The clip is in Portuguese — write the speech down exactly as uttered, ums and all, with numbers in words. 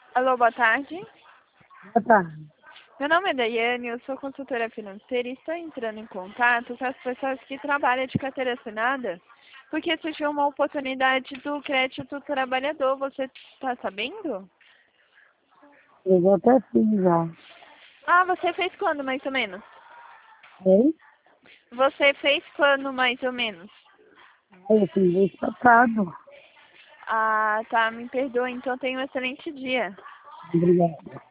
Alô, boa tarde. Boa tarde. Meu nome é Daiane, eu sou consultora financeira e estou entrando em contato com as pessoas que trabalham de carteira assinada, porque surgiu uma oportunidade do crédito trabalhador. Você está sabendo? Eu já até fiz já. Ah, você fez quando, mais ou menos? Hein? Você fez quando, mais ou menos? Aí eu fiz mês passado. Ah, tá, me perdoe, então tenha um excelente dia. Obrigado.